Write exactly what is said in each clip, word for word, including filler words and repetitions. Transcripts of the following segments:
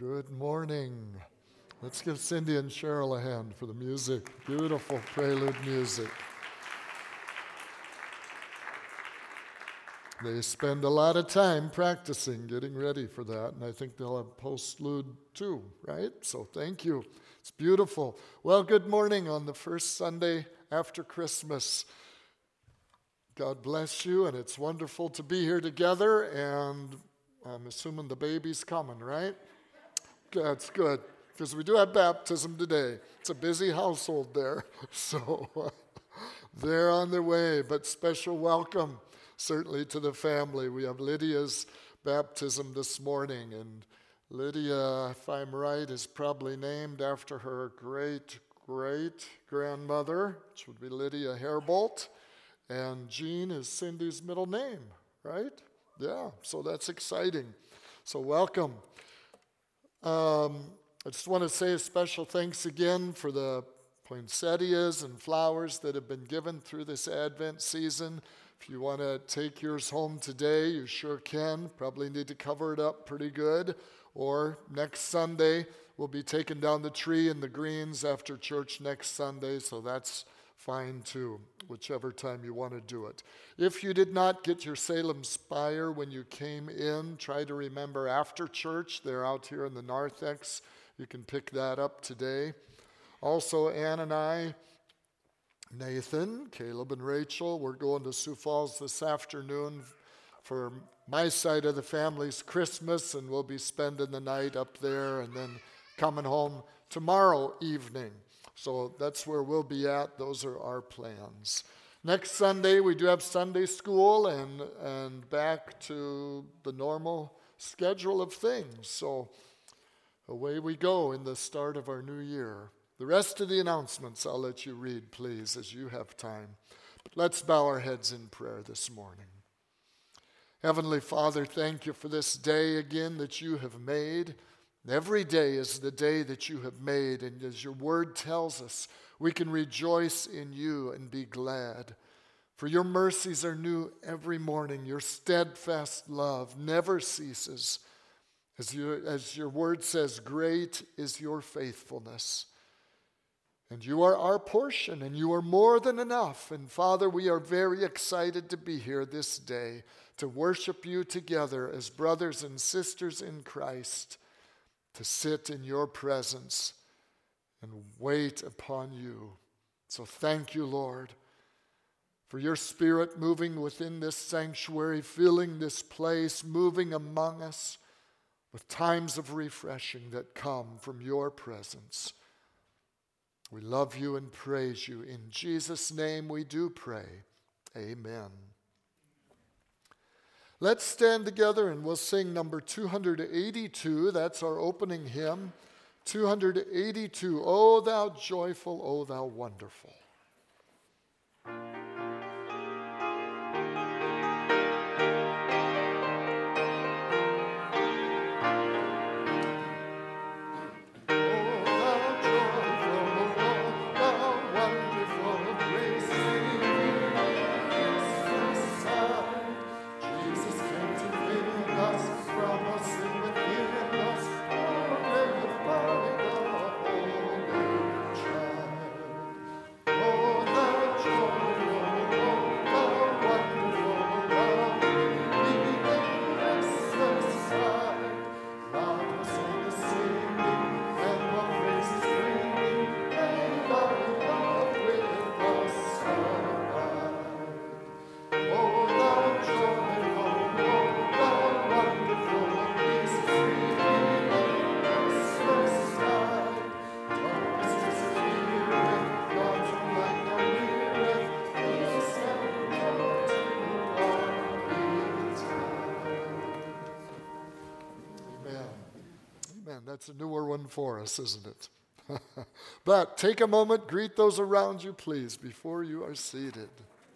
Good morning. Let's give Cindy and Cheryl a hand for the music. Beautiful prelude music. They spend a lot of time practicing, getting ready for that, and I think they'll have postlude too, right? So thank you. It's beautiful. Well, good morning on the first Sunday after Christmas. God bless you, and it's wonderful to be here together, and I'm assuming the baby's coming, right? That's good, because we do have baptism today. It's a busy household there, so uh, they're on their way, but special welcome certainly to the family. We have Lydia's baptism this morning, and Lydia, if I'm right, is probably named after her great-great-grandmother, which would be Lydia Herbold, and Jean is Cindy's middle name, right? Yeah, so that's exciting. So welcome. Um, I just want to say a special thanks again for the poinsettias and flowers that have been given through this Advent season. If you want to take yours home today, you sure can. Probably need to cover it up pretty good. Or next Sunday, we'll be taking down the tree in the greens after church next Sunday, so that's fine too, whichever time you want to do it. If you did not get your Salem Spire when you came in, try to remember after church. They're out here in the narthex. You can pick that up today. Also, Ann and I, Nathan, Caleb and Rachel, we're going to Sioux Falls this afternoon for my side of the family's Christmas, and we'll be spending the night up there and then coming home tomorrow evening. So that's where we'll be at. Those are our plans. Next Sunday, we do have Sunday school and, and back to the normal schedule of things. So away we go in the start of our new year. The rest of the announcements I'll let you read, please, as you have time. But let's bow our heads in prayer this morning. Heavenly Father, thank you for this day again that you have made. Every day is the day that you have made, and as your word tells us, we can rejoice in you and be glad. For your mercies are new every morning. Your steadfast love never ceases. As, you, as your word says, great is your faithfulness. And you are our portion, and you are more than enough. And Father, we are very excited to be here this day to worship you together as brothers and sisters in Christ, to sit in your presence and wait upon you. So thank you, Lord, for your Spirit moving within this sanctuary, filling this place, moving among us with times of refreshing that come from your presence. We love you and praise you. In Jesus' name we do pray. Amen. Let's stand together and we'll sing number two eighty-two. That's our opening hymn. two eighty-two, O thou joyful, O thou wonderful. That's a newer one for us, isn't it? But take a moment, greet those around you, please, before you are seated.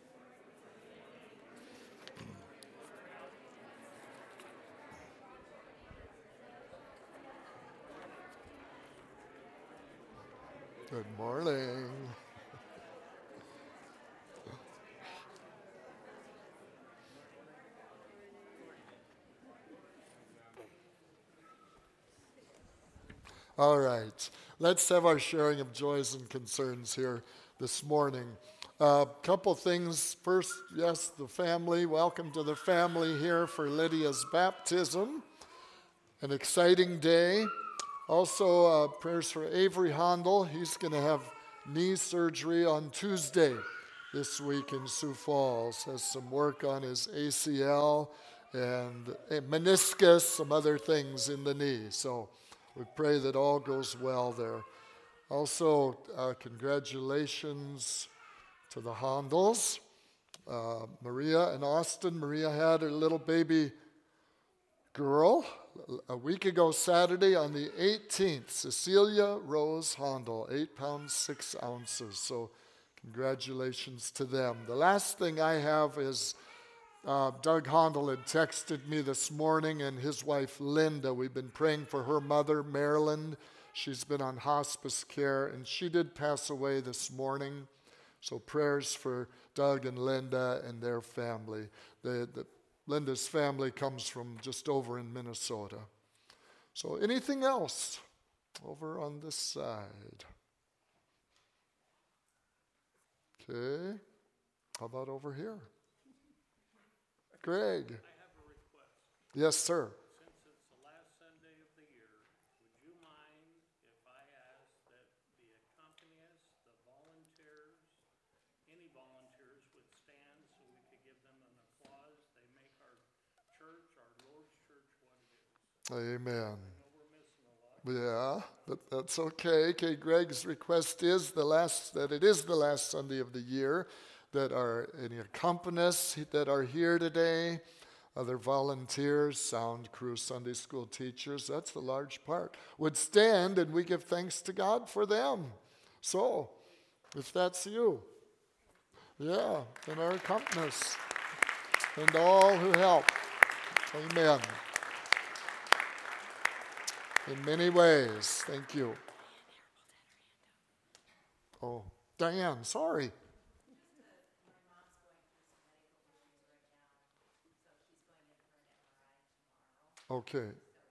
Good morning. All right. Let's have our sharing of joys and concerns here this morning. A uh, couple things. First, yes, the family. Welcome to the family here for Lydia's baptism. An exciting day. Also, uh, prayers for Avery Hondel. He's going to have knee surgery on Tuesday this week in Sioux Falls. Has some work on his A C L and a meniscus, some other things in the knee. So we pray that all goes well there. Also, uh, congratulations to the Hondels. Uh, Maria and Austin. Maria had her little baby girl a week ago Saturday on the eighteenth. Cecilia Rose Hondel, eight pounds, six ounces. So congratulations to them. The last thing I have is uh, Doug Hondel had texted me this morning, and his wife Linda. We've been praying for her mother, Marilyn. She's been on hospice care, and she did pass away this morning. So prayers for Doug and Linda and their family. The, the Linda's family comes from just over in Minnesota. So anything else over on this side? Okay. How about over here? Greg. I have a request. Yes, sir. Since it's the last Sunday of the year, would you mind if I ask that the accompanists, the volunteers, any volunteers would stand so we could give them an applause? They make our church, our Lord's church, what it is. Amen. I know we're missing a lot. Yeah, but that's okay. Okay, Greg's request is the last that it is the last Sunday of the year, that are any accompanists that are here today, other volunteers, sound crew, Sunday school teachers, that's the large part, would stand and we give thanks to God for them. So, if that's you, yeah, and our accompanists, and all who help. Amen. In many ways. Thank you. Oh, Diane, sorry. Okay.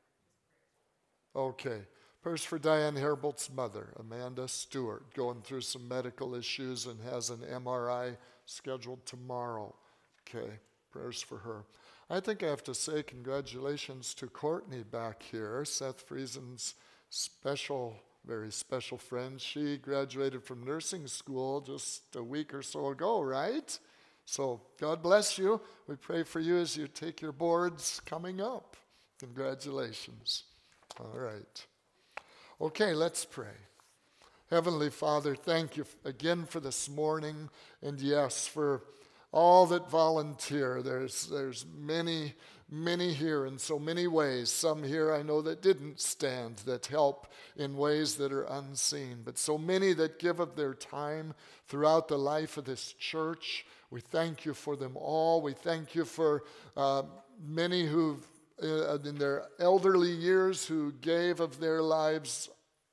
Okay. Prayers for Diane Herbolt's mother, Amanda Stewart, going through some medical issues and has an M R I scheduled tomorrow. Okay. Prayers for her. I think I have to say congratulations to Courtney back here, Seth Friesen's special, very special friend. She graduated from nursing school just a week or so ago, right? So God bless you. We pray for you as you take your boards coming up. Congratulations. All right. Okay, let's pray. Heavenly Father, thank you again for this morning, and yes, for all that volunteer. There's there's many, many here in so many ways. Some here I know that didn't stand, that help in ways that are unseen, but so many that give of their time throughout the life of this church. We thank you for them all. We thank you for uh, many who've Uh, in their elderly years who gave of their lives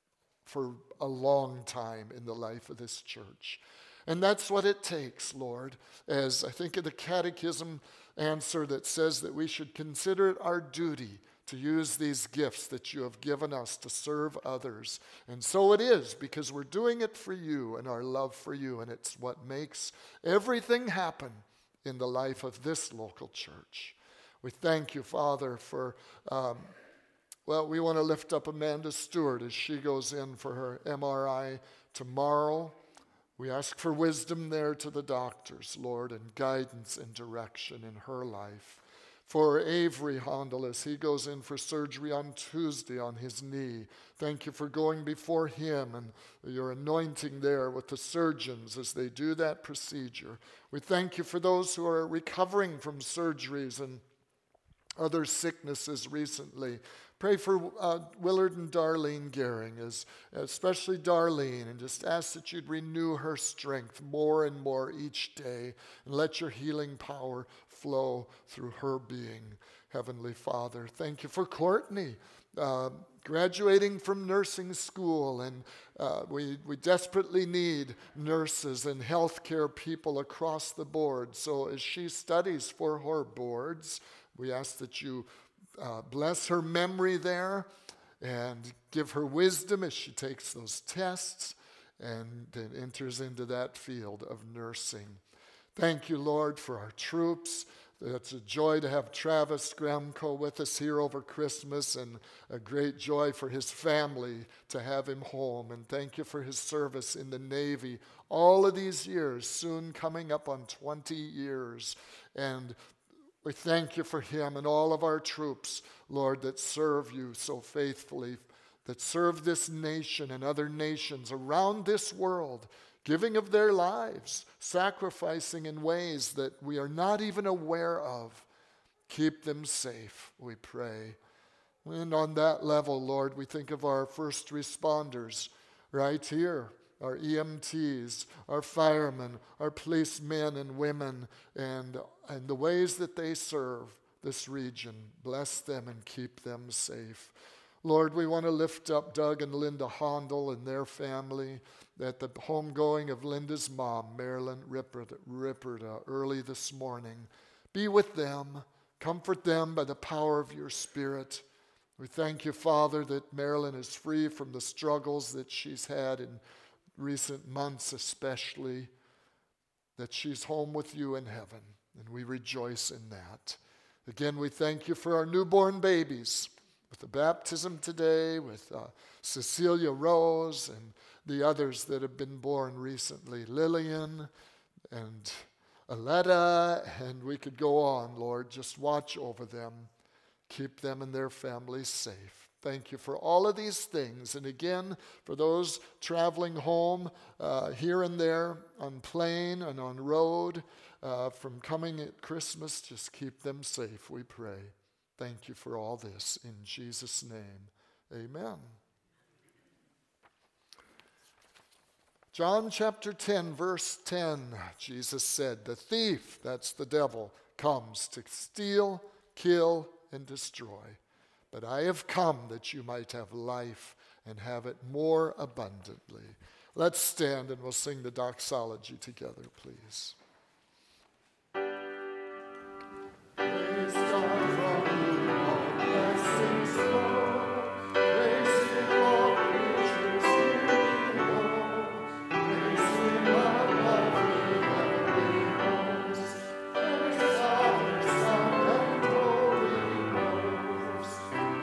for a long time in the life of this church. And that's what it takes, Lord, as I think of the catechism answer that says that we should consider it our duty to use these gifts that you have given us to serve others. And so it is, because we're doing it for you and our love for you, and it's what makes everything happen in the life of this local church. We thank you, Father, for, um, well, we want to lift up Amanda Stewart as she goes in for her M R I tomorrow. We ask for wisdom there to the doctors, Lord, and guidance and direction in her life. For Avery Hondel, as he goes in for surgery on Tuesday on his knee, thank you for going before him and your anointing there with the surgeons as they do that procedure. We thank you for those who are recovering from surgeries and other sicknesses recently. Pray for uh, Willard and Darlene Gehring, as, especially Darlene, and just ask that you'd renew her strength more and more each day, and let your healing power flow through her being. Heavenly Father, thank you for Courtney, uh, graduating from nursing school, and uh, we, we desperately need nurses and healthcare people across the board. So as she studies for her boards, we ask that you uh, bless her memory there and give her wisdom as she takes those tests and then enters into that field of nursing. Thank you, Lord, for our troops. It's a joy to have Travis Gremko with us here over Christmas, and a great joy for his family to have him home. And thank you for his service in the Navy all of these years, soon coming up on twenty years. And we thank you for him and all of our troops, Lord, that serve you so faithfully, that serve this nation and other nations around this world, giving of their lives, sacrificing in ways that we are not even aware of. Keep them safe, we pray. And on that level, Lord, we think of our first responders right here, our E M Ts, our firemen, our policemen and women, and, and the ways that they serve this region. Bless them and keep them safe. Lord, we want to lift up Doug and Linda Hondel and their family at the homegoing of Linda's mom, Marilyn Ripperda, Ripperda, early this morning. Be with them. Comfort them by the power of your Spirit. We thank you, Father, that Marilyn is free from the struggles that she's had in recent months especially, that she's home with you in heaven, and we rejoice in that. Again, we thank you for our newborn babies, with the baptism today, with uh, Cecilia Rose and the others that have been born recently, Lillian and Aletta, and we could go on, Lord. Just watch over them. Keep them and their families safe. Thank you for all of these things. And again, for those traveling home uh, here and there on plane and on road uh, from coming at Christmas, just keep them safe, we pray. Thank you for all this. In Jesus' name, amen. John chapter ten, verse ten, Jesus said, the thief, that's the devil, comes to steal, kill, and destroy. But I have come that you might have life and have it more abundantly. Let's stand and we'll sing the doxology together, please. Praise God from whom all blessings flow. Praise Him, all creatures here below. Praise Him above the heavenly hosts. Praise Father, Son, and Holy Ghost.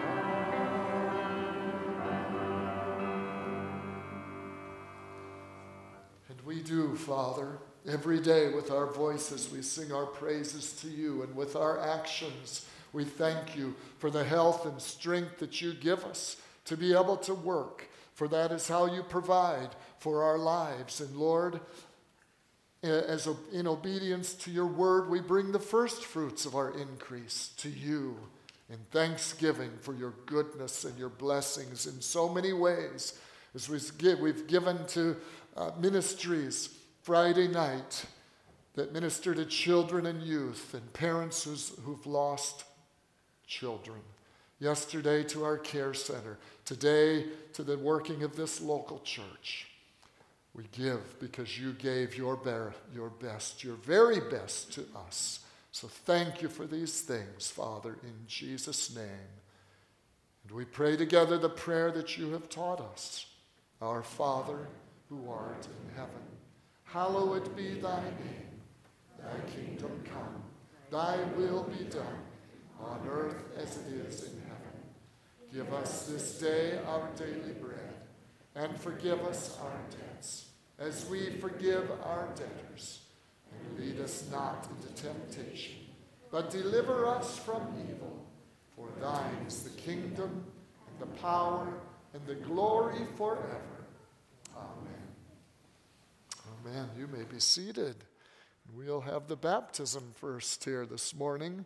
And we do, Father, every day with our voices we sing our praises to you, and with our actions we thank you for the health and strength that you give us to be able to work, for that is how you provide for our lives. And Lord, as in obedience to your word, we bring the first fruits of our increase to you in thanksgiving for your goodness and your blessings in so many ways. As we've given to uh, ministries Friday night that minister to children and youth and parents who's, who've lost children. Yesterday to our care center. Today to the working of this local church. We give because you gave your, bear, your best, your very best to us. So thank you for these things, Father, in Jesus' name. And we pray together the prayer that you have taught us. Our Father, who art in heaven, hallowed be thy name. Thy kingdom come, thy will be done, on earth as it is in heaven. Give us this day our daily bread, and forgive us our debts, as we forgive our debtors. And lead us not into temptation, but deliver us from evil. For thine is the kingdom, and the power, and the glory forever. Amen. Amen. You may be seated. We'll have the baptism first here this morning.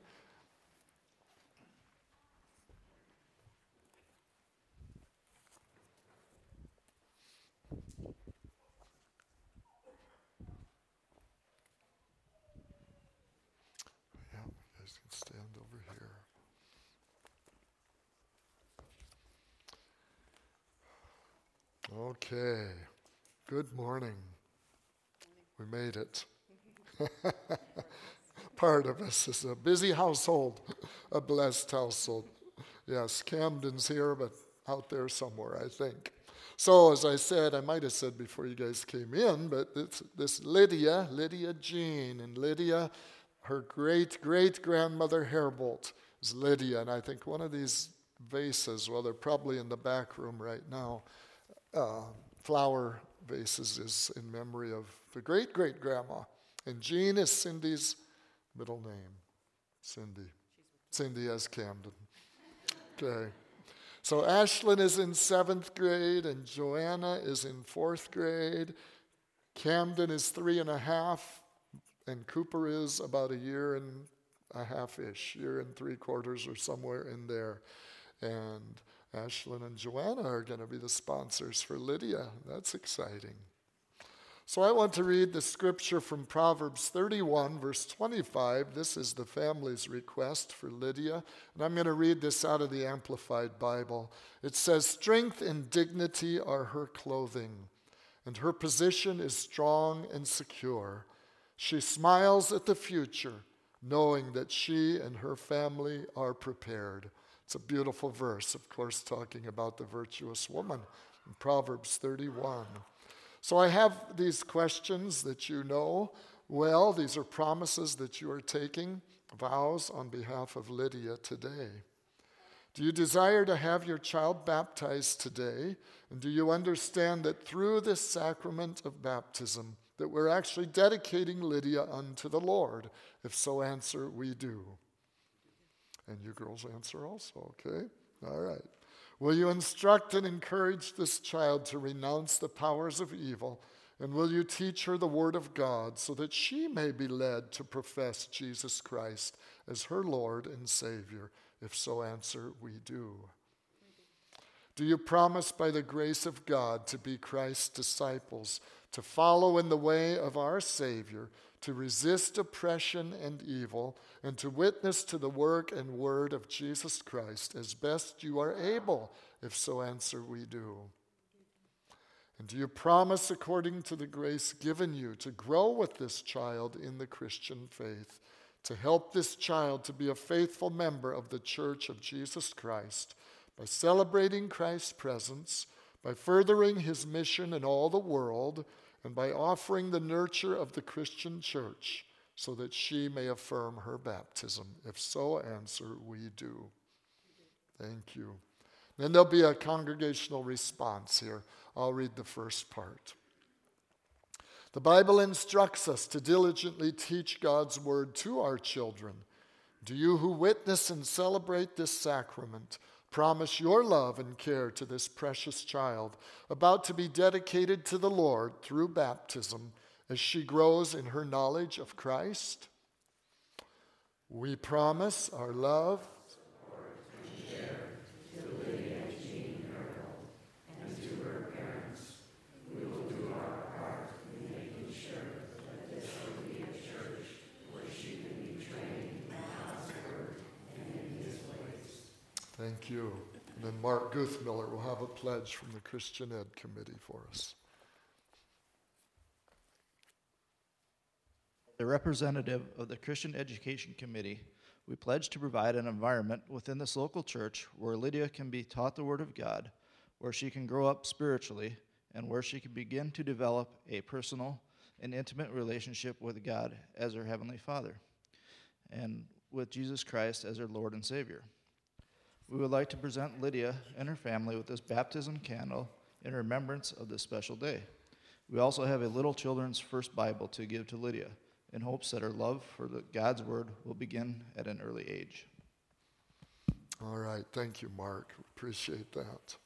Yeah, you guys can stand over here. Okay. Good morning. We made it. Part of us is a busy household, a blessed household. Yes, Camden's here, but out there somewhere, I think. So as I said, I might have said before you guys came in, but this, this Lydia, Lydia Jean, and Lydia, her great-great-grandmother Herbold is Lydia. And I think one of these vases, well, they're probably in the back room right now, uh, flower vases is in memory of the great-great-grandma. And Jean is Cindy's middle name. Cindy. Cindy as Camden. Okay. So Ashlyn is in seventh grade, and Joanna is in fourth grade. Camden is three and a half, and Cooper is about a year and a half-ish, year and three quarters or somewhere in there. And Ashlyn and Joanna are going to be the sponsors for Lydia. That's exciting. So I want to read the scripture from Proverbs thirty-one, verse twenty-five. This is the family's request for Lydia. And I'm going to read this out of the Amplified Bible. It says, "Strength and dignity are her clothing, and her position is strong and secure. She smiles at the future, knowing that she and her family are prepared." It's a beautiful verse, of course, talking about the virtuous woman in Proverbs thirty-one. So I have these questions that you know well. These are promises that you are taking, vows on behalf of Lydia today. Do you desire to have your child baptized today? And do you understand that through this sacrament of baptism, that we're actually dedicating Lydia unto the Lord? If so, answer, we do. And you girls answer also, okay? All right. Will you instruct and encourage this child to renounce the powers of evil? And will you teach her the word of God so that she may be led to profess Jesus Christ as her Lord and Savior? If so, answer, we do. Do you promise by the grace of God to be Christ's disciples, to follow in the way of our Savior, to resist oppression and evil, and to witness to the work and word of Jesus Christ as best you are able? If so, answer, we do. And do you promise, according to the grace given you, to grow with this child in the Christian faith, to help this child to be a faithful member of the Church of Jesus Christ, by celebrating Christ's presence, by furthering his mission in all the world, and by offering the nurture of the Christian church so that she may affirm her baptism? If so, answer, we do. Thank you. Then there'll be a congregational response here. I'll read the first part. The Bible instructs us to diligently teach God's word to our children. Do you who witness and celebrate this sacrament promise your love and care to this precious child, about to be dedicated to the Lord through baptism as she grows in her knowledge of Christ? We promise our love Thank you. And then Mark Guthmiller will have a pledge from the Christian Ed Committee for us. The representative of the Christian Education Committee, we pledge to provide an environment within this local church where Lydia can be taught the Word of God, where she can grow up spiritually, and where she can begin to develop a personal and intimate relationship with God as her Heavenly Father, and with Jesus Christ as her Lord and Savior. We would like to present Lydia and her family with this baptism candle in remembrance of this special day. We also have a little children's first Bible to give to Lydia in hopes that her love for the God's Word will begin at an early age. All right. Thank you, Mark. Appreciate that.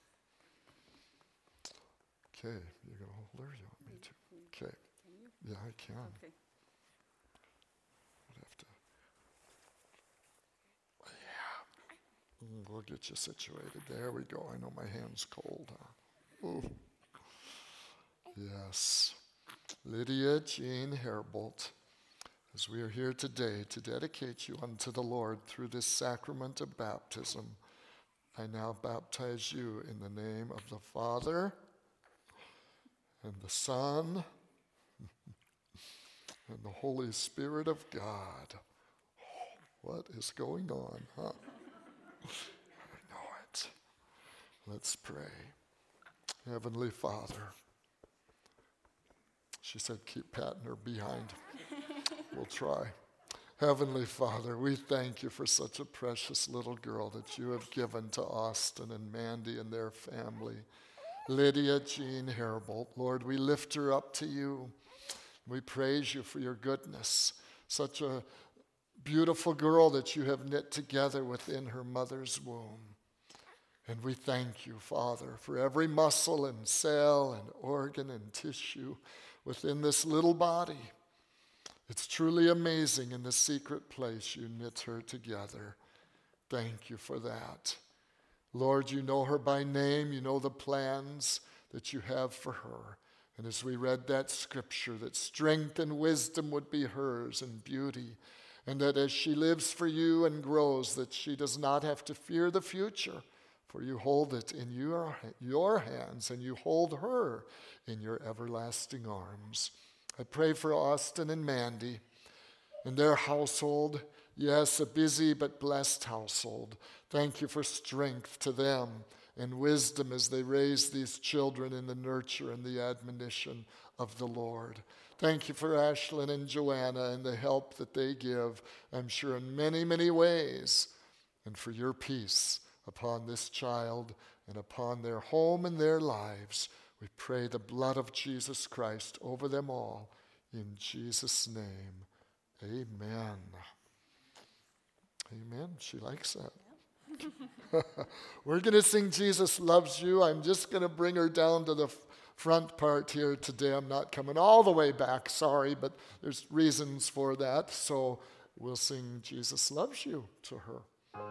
Okay. You're going to hold her? You want me to? Okay. Can you? Yeah, I can. Okay. I'd have to. Yeah. We'll get you situated. There we go. I know my hand's cold. Huh? Ooh. Yes. Lydia Jean Herbold, as we are here today to dedicate you unto the Lord through this sacrament of baptism, I now baptize you in the name of the Father and the Son and the Holy Spirit of God. What is going on, huh? I know it. Let's pray. Heavenly Father. She said, keep patting her behind. We'll try. Heavenly Father, we thank you for such a precious little girl that you have given to Austin and Mandy and their family. Lydia Jean Herbold. Lord, we lift her up to you. We praise you for your goodness. Such a beautiful girl that you have knit together within her mother's womb. And we thank you, Father, for every muscle and cell and organ and tissue within this little body. It's truly amazing in the secret place you knit her together. Thank you for that. Lord, you know her by name. You know the plans that you have for her. And as we read that scripture, that strength and wisdom would be hers and beauty, and that as she lives for you and grows, that she does not have to fear the future, for you hold it in your, your hands, and you hold her in your everlasting arms. I pray for Austin and Mandy and their household. Yes, a busy but blessed household. Thank you for strength to them and wisdom as they raise these children in the nurture and the admonition of the Lord. Thank you for Ashlyn and Joanna and the help that they give, I'm sure in many, many ways, and for your peace upon this child and upon their home and their lives. We pray the blood of Jesus Christ over them all. In Jesus' name, amen. Amen. She likes that. We're going to sing Jesus Loves You. I'm just going to bring her down to the f- front part here today. I'm not coming all the way back, sorry, but there's reasons for that. So we'll sing Jesus Loves You to her.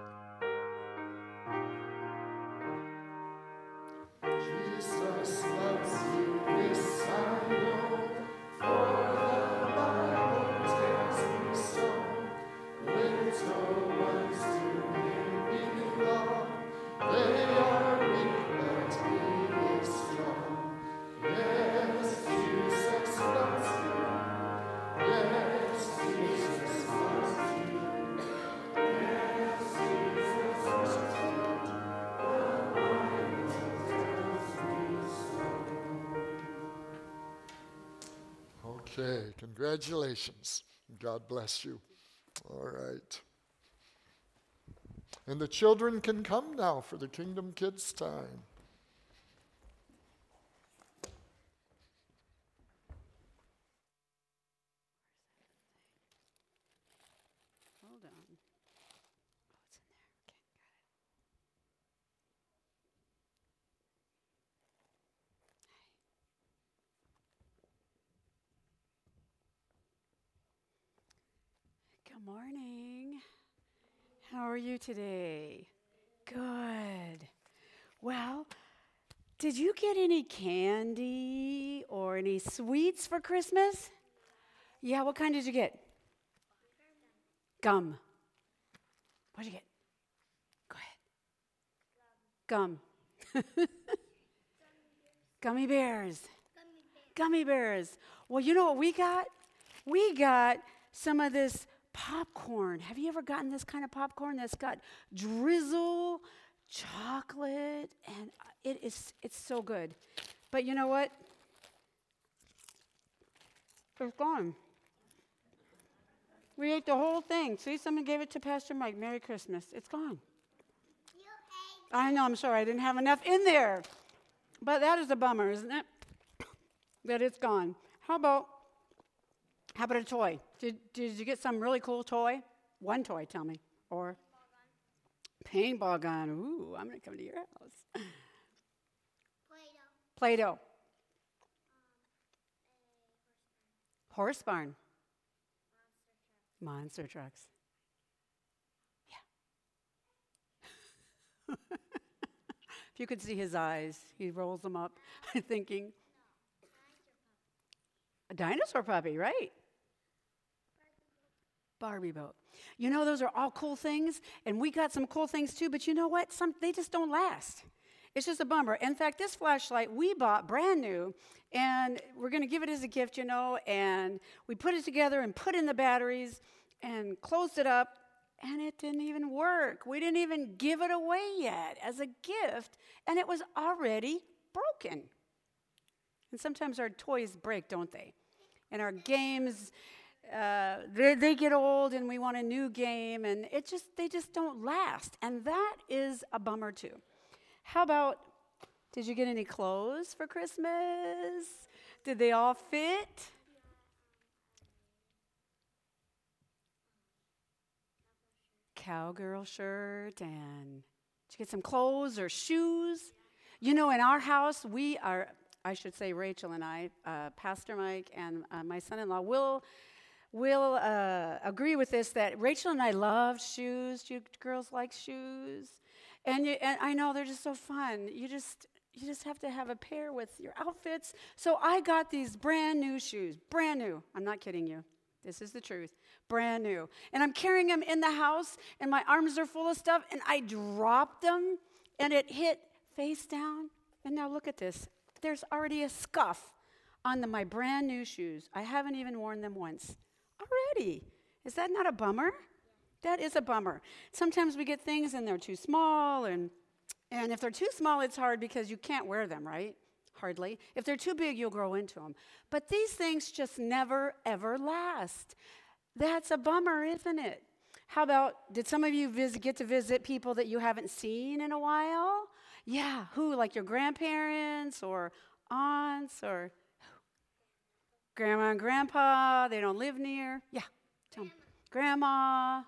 Jesus loves you, this I know, for the Bible tells me so. Little ones to him belong, they are weak, but he is strong. Yes, Jesus loves you. Yes, Jesus loves you. Yes, Jesus loves you. Okay, congratulations. God bless you. All right. And the children can come now for the Kingdom Kids time. Hold on. Oh, it's in there. Okay, got it. Good morning. How are you today? Good. Well, did you get any candy or any sweets for Christmas? Yeah, what kind did you get? Gum. What did you get? Go ahead. Gum. Gummy bears. Gummy bears. Well, you know what we got? We got some of this popcorn. Have you ever gotten this kind of popcorn that's got drizzle, chocolate, and it is it's so good. But you know what? It's gone. We ate the whole thing. See, someone gave it to Pastor Mike. Merry Christmas. It's gone. You ate I know, I'm sorry. I didn't have enough in there. But that is a bummer, isn't it? That it's gone. How about How about a toy? Did did you get some really cool toy? One toy, tell me. Or paintball gun. Ooh, I'm going to come to your house. Play-Doh. Play-Doh. Um, horse barn. Monster trucks. Monster trucks. Yeah. If you could see his eyes, he rolls them up, thinking. No, dinosaur puppy. A dinosaur puppy, right? Barbie boat. You know, those are all cool things, and we got some cool things too, but you know what? Some they just don't last. It's just a bummer. In fact, this flashlight we bought brand new, and we're going to give it as a gift, you know, and we put it together and put in the batteries and closed it up, and it didn't even work. We didn't even give it away yet as a gift, and it was already broken. And sometimes our toys break, don't they? And our games, uh, they, they get old, and we want a new game, and it just they just don't last. And that is a bummer too. How about, did you get any clothes for Christmas? Did they all fit? Cowgirl shirt, and did you get some clothes or shoes? You know, in our house, we are, I should say Rachel and I, uh, Pastor Mike and uh, my son-in-law will will uh, agree with this, that Rachel and I love shoes. You girls like shoes? And, you, and I know they're just so fun. You just you just have to have a pair with your outfits. So I got these brand new shoes, brand new. I'm not kidding you. This is the truth. Brand new. And I'm carrying them in the house, and my arms are full of stuff, and I dropped them, and it hit face down. And now look at this. There's already a scuff on the, my brand new shoes. I haven't even worn them once. Already. Is that not a bummer? That is a bummer. Sometimes we get things, and they're too small, and and if they're too small, it's hard because you can't wear them, right? Hardly. If they're too big, you'll grow into them. But these things just never, ever last. That's a bummer, isn't it? How about, did some of you visit, get to visit people that you haven't seen in a while? Yeah, who? Like your grandparents or aunts or grandma and grandpa? They don't live near? Yeah, tell me. Grandma.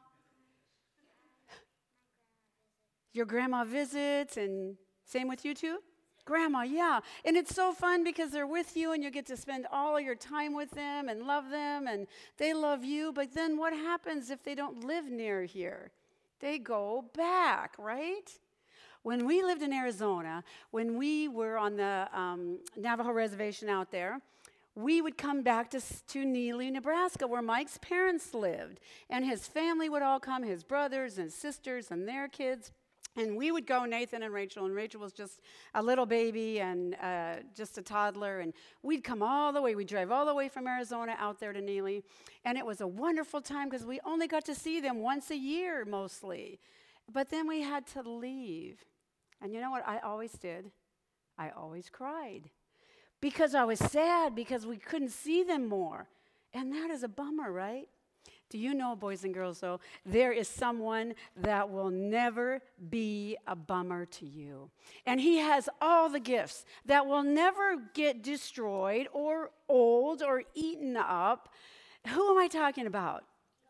Your grandma visits, and same with you too? Grandma, yeah. And it's so fun because they're with you, and you get to spend all of your time with them and love them, and they love you. But then what happens if they don't live near here? They go back, right? When we lived in Arizona, when we were on the um, Navajo reservation out there, we would come back to, to Neely, Nebraska, where Mike's parents lived. And his family would all come, his brothers and sisters and their kids. And we would go, Nathan and Rachel, and Rachel was just a little baby and uh, just a toddler. And we'd come all the way. We'd drive all the way from Arizona out there to Neely. And it was a wonderful time because we only got to see them once a year mostly. But then we had to leave. And you know what I always did? I always cried. Because I was sad because we couldn't see them more. And that is a bummer, right? Do you know, boys and girls, though, there is someone that will never be a bummer to you. And he has all the gifts that will never get destroyed or old or eaten up. Who am I talking about?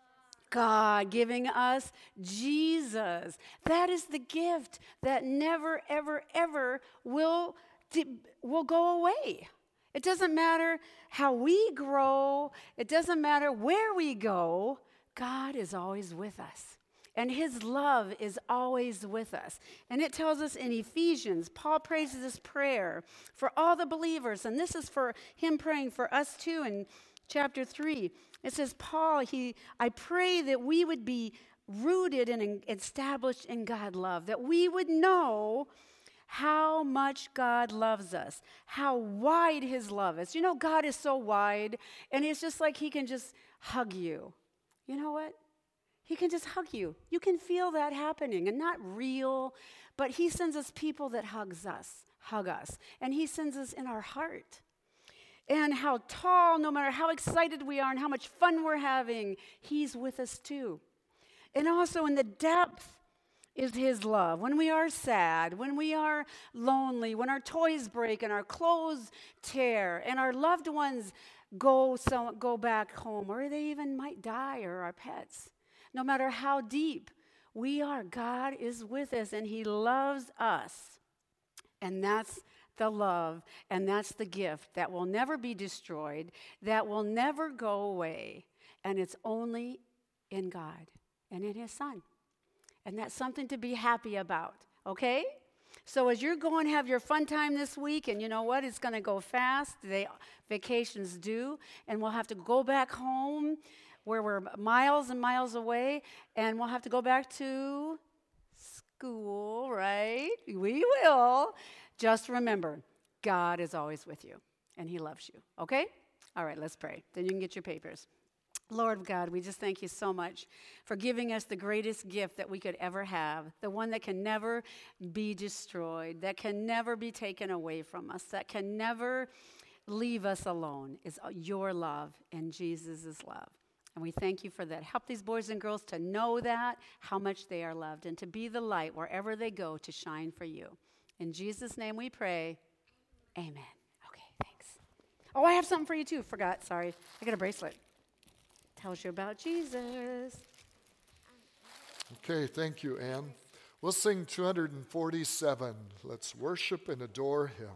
God giving us Jesus. That is the gift that never, ever, ever will, will go away. It doesn't matter how we grow. It doesn't matter where we go. God is always with us. And his love is always with us. And it tells us in Ephesians, Paul prays this prayer for all the believers. And this is for him praying for us too in chapter three. It says, Paul, he, I pray that we would be rooted and established in God's love, that we would know how much God loves us, how wide his love is. You know, God is so wide, and it's just like he can just hug you. You know what? He can just hug you. You can feel that happening, and not real, but he sends us people that hugs us, hug us, and he sends us in our heart. And how tall, no matter how excited we are and how much fun we're having, he's with us too. And also in the depth is his love. When we are sad, when we are lonely, when our toys break and our clothes tear and our loved ones go so, go back home, or they even might die, or our pets. No matter how deep we are, God is with us and he loves us. And that's the love, and that's the gift that will never be destroyed, that will never go away. And it's only in God and in his Son. And that's something to be happy about, okay? So as you're going to have your fun time this week, and you know what? It's going to go fast. They, vacations do. And we'll have to go back home where we're miles and miles away. And we'll have to go back to school, right? We will. Just remember, God is always with you. And he loves you, okay? All right, let's pray. Then you can get your papers. Lord God, we just thank you so much for giving us the greatest gift that we could ever have, the one that can never be destroyed, that can never be taken away from us, that can never leave us alone, is your love and Jesus' love. And we thank you for that. Help these boys and girls to know that, how much they are loved, and to be the light wherever they go to shine for you. In Jesus' name we pray, amen. Okay, thanks. Oh, I have something for you too. Forgot, sorry. I got a bracelet. Tells you about Jesus. Okay, thank you, Ann. We'll sing two hundred forty-seven. Let's worship and adore him.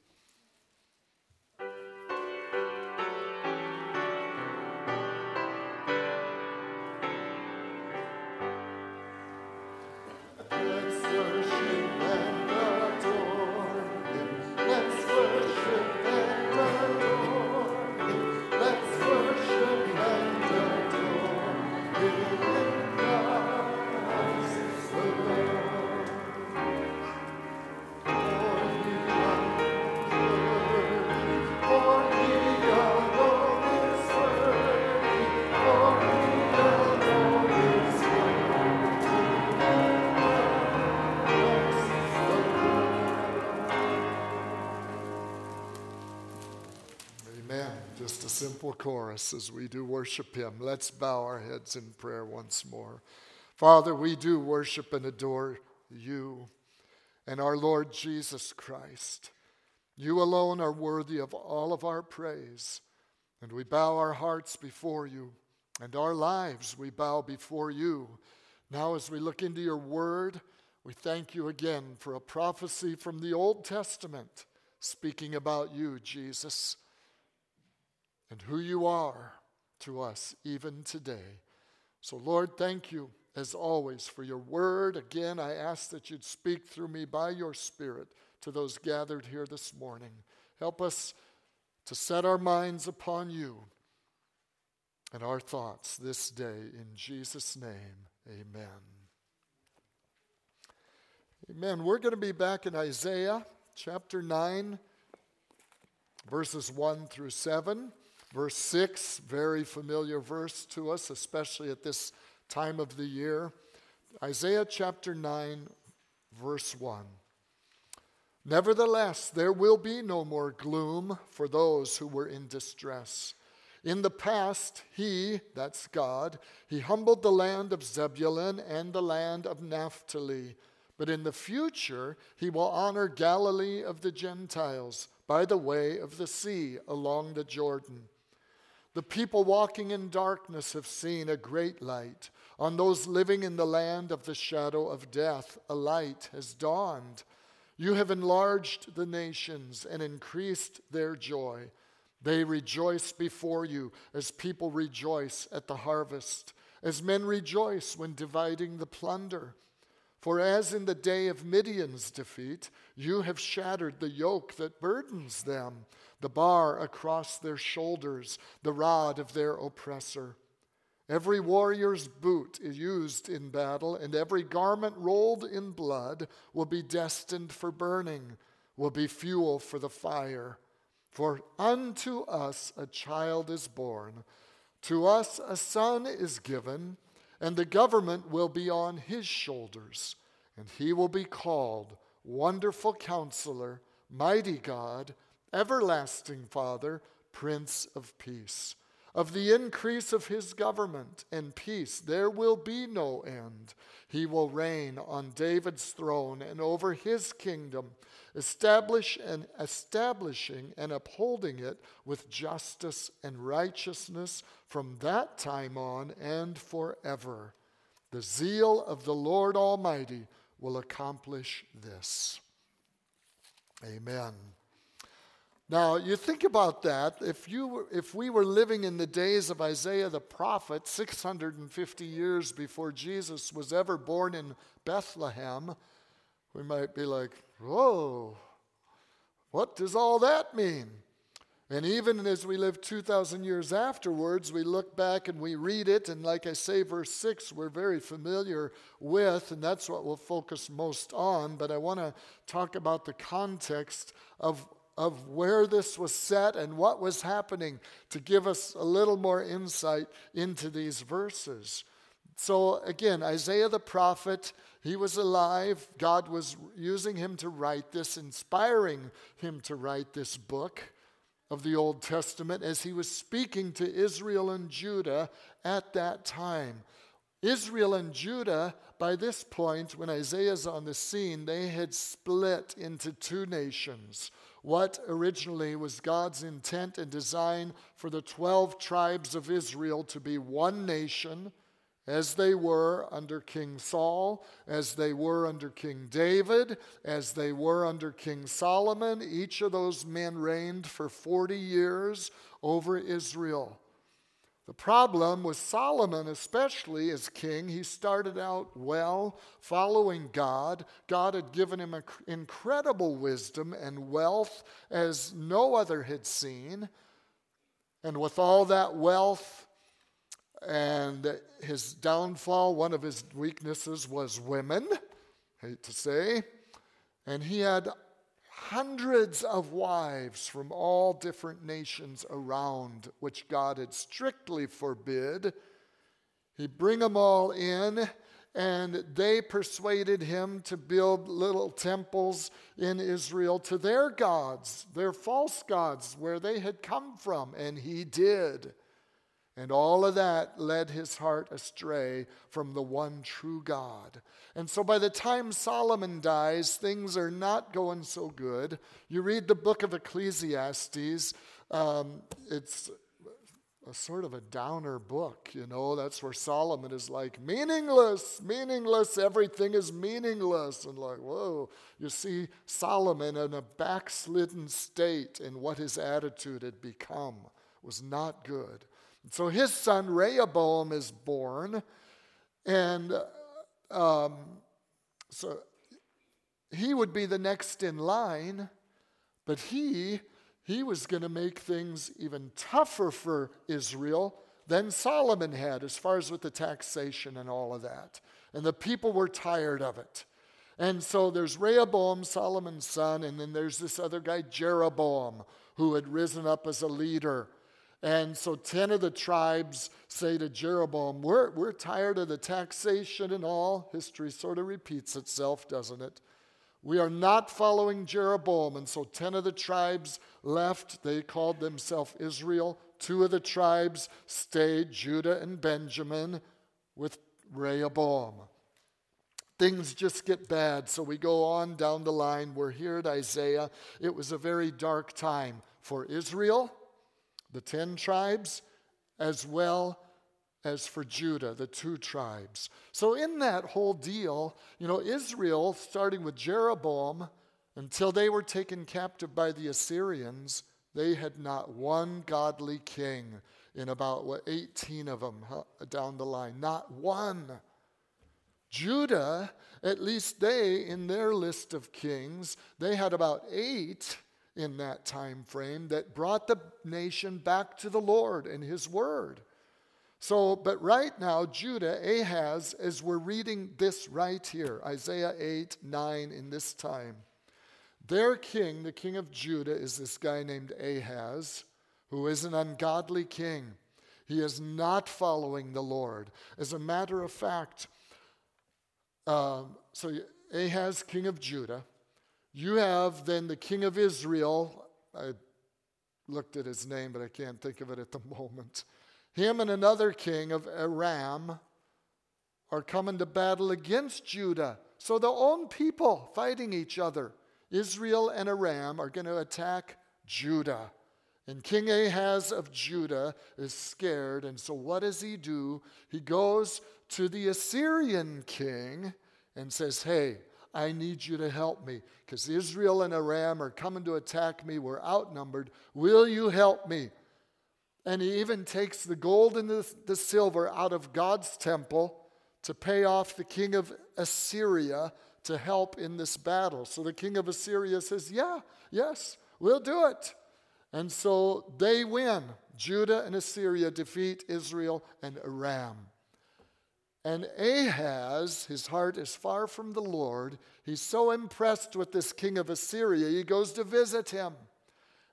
Simple chorus as we do worship him. Let's bow our heads in prayer once more. Father, we do worship and adore you and our Lord Jesus Christ. You alone are worthy of all of our praise, and we bow our hearts before you, and our lives we bow before you. Now as we look into your word, we thank you again for a prophecy from the Old Testament speaking about you, Jesus, and who you are to us even today. So Lord, thank you as always for your word. Again, I ask that you'd speak through me by your Spirit to those gathered here this morning. Help us to set our minds upon you and our thoughts this day. In Jesus' name, amen. Amen. We're going to be back in Isaiah chapter nine, verses one through seven. Verse six, very familiar verse to us, especially at this time of the year. Isaiah chapter nine, verse one. Nevertheless, there will be no more gloom for those who were in distress. In the past, he, that's God, he humbled the land of Zebulun and the land of Naphtali. But in the future, he will honor Galilee of the Gentiles by the way of the sea along the Jordan. The people walking in darkness have seen a great light. On those living in the land of the shadow of death, a light has dawned. You have enlarged the nations and increased their joy. They rejoice before you as people rejoice at the harvest, as men rejoice when dividing the plunder. For as in the day of Midian's defeat, you have shattered the yoke that burdens them, the bar across their shoulders, the rod of their oppressor. Every warrior's boot is used in battle, and every garment rolled in blood will be destined for burning, will be fuel for the fire. For unto us a child is born, to us a son is given, and the government will be on his shoulders, and he will be called Wonderful Counselor, Mighty God, Everlasting Father, Prince of Peace. Of the increase of his government and peace there will be no end. He will reign on David's throne and over his kingdom, establish and establishing and upholding it with justice and righteousness from that time on and forever. The zeal of the Lord Almighty will accomplish this. Amen. Now, you think about that. If you were, if we were living in the days of Isaiah the prophet, six hundred fifty years before Jesus was ever born in Bethlehem, we might be like, whoa, what does all that mean? And even as we live two thousand years afterwards, we look back and we read it, and like I say, verse six we're very familiar with, and that's what we'll focus most on. But I want to talk about the context of of where this was set and what was happening to give us a little more insight into these verses. So again, Isaiah the prophet, he was alive. God was using him to write this, inspiring him to write this book of the Old Testament as he was speaking to Israel and Judah at that time. Israel and Judah, by this point, when Isaiah's on the scene, they had split into two nations. What originally was God's intent and design for the twelve tribes of Israel to be one nation, as they were under King Saul, as they were under King David, as they were under King Solomon. Each of those men reigned for forty years over Israel. The problem with Solomon, especially as king, he started out well, following God. God had given him incredible wisdom and wealth as no other had seen. And with all that wealth and his downfall, one of his weaknesses was women, hate to say. And he had hundreds of wives from all different nations around, which God had strictly forbid. He'd bring them all in, and they persuaded him to build little temples in Israel to their gods, their false gods, where they had come from, and he did. And all of that led his heart astray from the one true God. And so by the time Solomon dies, things are not going so good. You read the book of Ecclesiastes, um, it's a sort of a downer book, you know. That's where Solomon is like, meaningless, meaningless, everything is meaningless. And like, whoa, you see Solomon in a backslidden state, and what his attitude had become was not good. So his son Rehoboam is born, and um, so he would be the next in line, but he, he was going to make things even tougher for Israel than Solomon had, as far as with the taxation and all of that. And the people were tired of it. And so there's Rehoboam, Solomon's son, and then there's this other guy, Jeroboam, who had risen up as a leader. And so ten of the tribes say to Jeroboam, we're, we're tired of the taxation and all. History sort of repeats itself, doesn't it? We are not following Jeroboam. And so ten of the tribes left. They called themselves Israel. Two of the tribes stayed, Judah and Benjamin, with Rehoboam. Things just get bad. So we go on down the line. We're here at Isaiah. It was a very dark time for Israel, the ten tribes, as well as for Judah, the two tribes. So in that whole deal, you know, Israel, starting with Jeroboam, until they were taken captive by the Assyrians, they had not one godly king in about, what, eighteen of them huh, down the line. Not one. Judah, at least they, in their list of kings, they had about eight in that time frame that brought the nation back to the Lord and his word. So, but right now, Judah, Ahaz, as we're reading this right here, Isaiah eight, nine, in this time, their king, the king of Judah, is this guy named Ahaz, who is an ungodly king. He is not following the Lord. As a matter of fact, um, so Ahaz, king of Judah. You have then the king of Israel. I looked at his name, but I can't think of it at the moment. Him and another king of Aram are coming to battle against Judah. So the own people fighting each other. Israel and Aram are going to attack Judah. And King Ahaz of Judah is scared. And so what does he do? He goes to the Assyrian king and says, hey, I need you to help me because Israel and Aram are coming to attack me. We're outnumbered. Will you help me? And he even takes the gold and the, the silver out of God's temple to pay off the king of Assyria to help in this battle. So the king of Assyria says, yeah, yes, we'll do it. And so they win. Judah and Assyria defeat Israel and Aram. And Ahaz, his heart is far from the Lord. He's so impressed with this king of Assyria, he goes to visit him.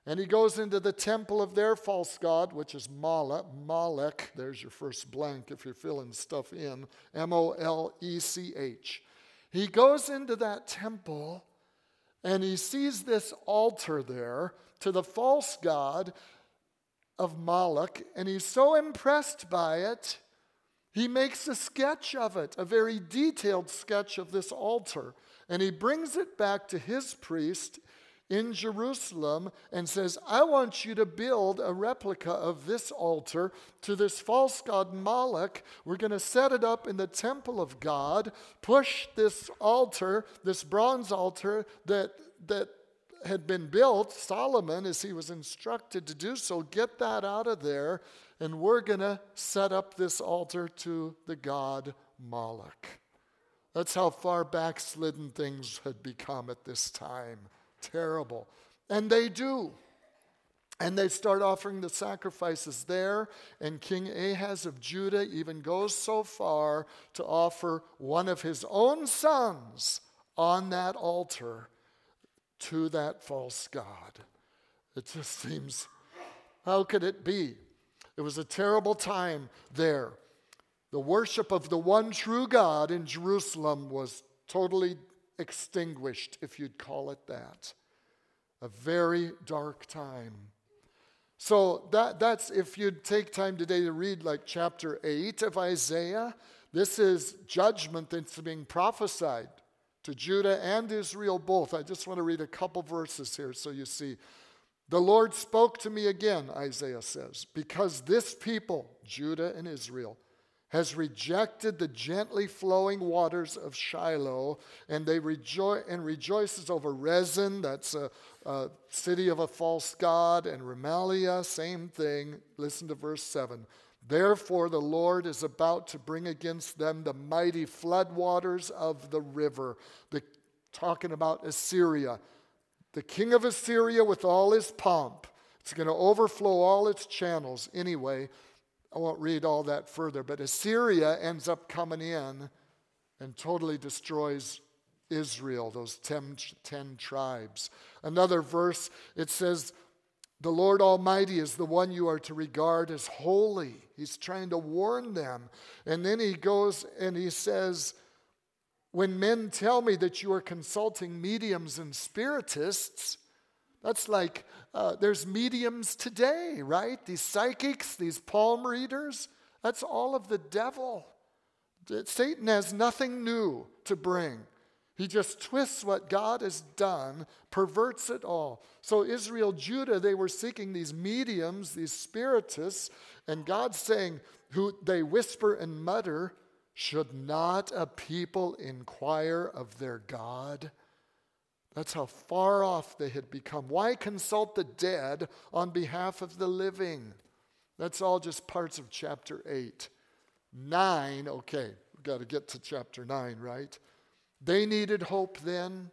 And he goes into the temple of their false god, which is Molech. Molech, there's your first blank if you're filling stuff in. M O L E C H. He goes into that temple and he sees this altar there to the false god of Molech. And he's so impressed by it, he makes a sketch of it, a very detailed sketch of this altar. And he brings it back to his priest in Jerusalem and says, I want you to build a replica of this altar to this false god Moloch. We're going to set it up in the temple of God, push this altar, this bronze altar that, that had been built, Solomon, as he was instructed to do so, get that out of there, and we're going to set up this altar to the god Moloch. That's how far backslidden things had become at this time. Terrible. And they do. And they start offering the sacrifices there. And King Ahaz of Judah even goes so far to offer one of his own sons on that altar to that false god. It just seems, how could it be? It was a terrible time there. The worship of the one true God in Jerusalem was totally extinguished, if you'd call it that. A very dark time. So that that's if you'd take time today to read like chapter eight of Isaiah, this is judgment that's being prophesied to Judah and Israel both. I just want to read a couple verses here so you see. The Lord spoke to me again, Isaiah says, because this people, Judah and Israel, has rejected the gently flowing waters of Shiloh, and they rejoice and rejoices over Rezin, that's a, a city of a false god, and Remaliah, same thing. Listen to verse seven. Therefore the Lord is about to bring against them the mighty floodwaters of the river. The, talking about Assyria. The king of Assyria with all his pomp. It's going to overflow all its channels anyway. I won't read all that further, but Assyria ends up coming in and totally destroys Israel, those ten, ten tribes. Another verse, it says, the Lord Almighty is the one you are to regard as holy. He's trying to warn them. And then he goes and he says, when men tell me that you are consulting mediums and spiritists, that's like, uh, there's mediums today, right? These psychics, these palm readers, that's all of the devil. Satan has nothing new to bring. He just twists what God has done, perverts it all. So Israel, Judah, they were seeking these mediums, these spiritists, and God's saying, who they whisper and mutter, should not a people inquire of their God? That's how far off they had become. Why consult the dead on behalf of the living? That's all just parts of chapter eight. Nine, okay, we've got to get to chapter nine, right? They needed hope then.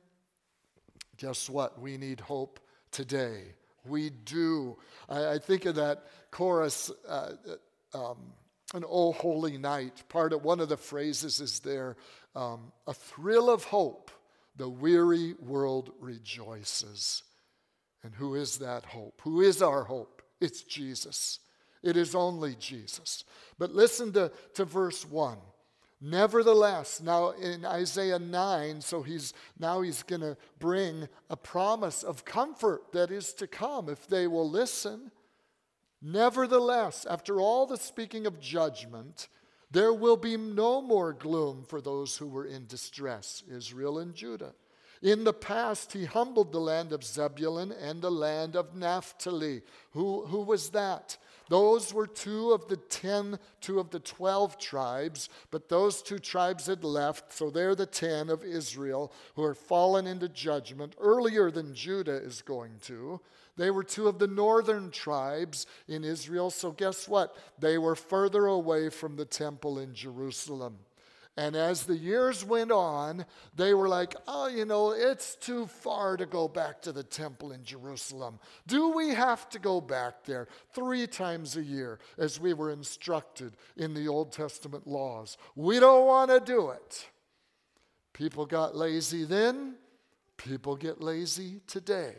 Guess what? We need hope today. We do. I, I think of that chorus, uh, um, an O Holy Night. Part of one of the phrases is there, um, a thrill of hope. The weary world rejoices. And who is that hope? Who is our hope? It's Jesus. It is only Jesus. But listen to, to verse one. Nevertheless, now in Isaiah nine, so he's now he's going to bring a promise of comfort that is to come if they will listen. Nevertheless, after all the speaking of judgment, there will be no more gloom for those who were in distress, Israel and Judah. In the past, he humbled the land of Zebulun and the land of Naphtali. Who, who was that? Those were two of the ten, two of the twelve tribes, but those two tribes had left, so they're the ten of Israel who are fallen into judgment earlier than Judah is going to. They were two of the northern tribes in Israel, so guess what? They were further away from the temple in Jerusalem. And as the years went on, they were like, oh, you know, it's too far to go back to the temple in Jerusalem. Do we have to go back there three times a year as we were instructed in the Old Testament laws? We don't want to do it. People got lazy then. People get lazy today.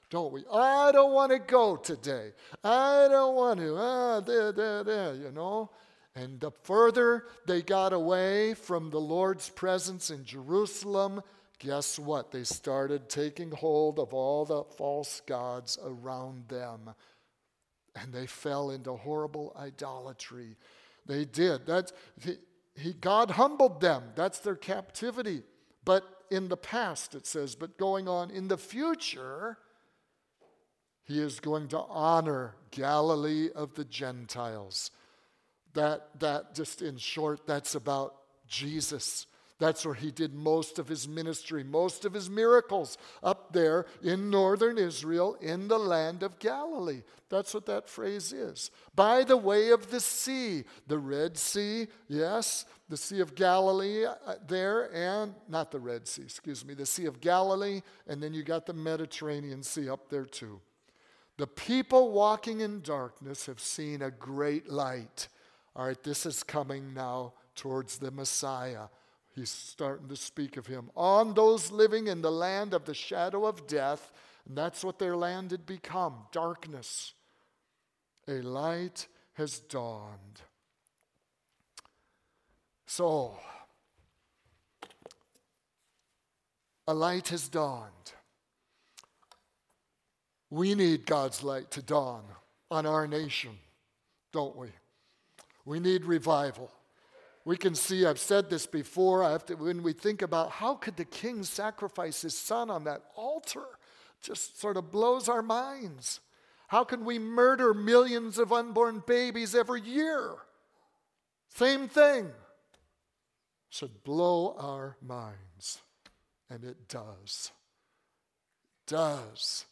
don't we? I don't want to go today. I don't want to. Ah, da, da, da, you know. And the further they got away from the Lord's presence in Jerusalem, guess what? They started taking hold of all the false gods around them. And they fell into horrible idolatry. They did. That's, he, he, God humbled them. That's their captivity. But in the past, it says, but going on in the future, he is going to honor Galilee of the Gentiles. That, that just in short, that's about Jesus. That's where he did most of his ministry, most of his miracles, up there in northern Israel, in the land of Galilee. That's what that phrase is. By the way of the sea, the Red Sea, yes, the Sea of Galilee there, and not the Red Sea, excuse me, the Sea of Galilee, and then you got the Mediterranean Sea up there too. The people walking in darkness have seen a great light. All right, this is coming now towards the Messiah. He's starting to speak of him. On those living in the land of the shadow of death, and that's what their land had become, darkness. A light has dawned. So, a light has dawned. We need God's light to dawn on our nation, don't we? We need revival. We can see, I've said this before, I have to, when we think about how could the king sacrifice his son on that altar, just sort of blows our minds. How can we murder millions of unborn babies every year? Same thing. Should blow our minds. And it does. It does.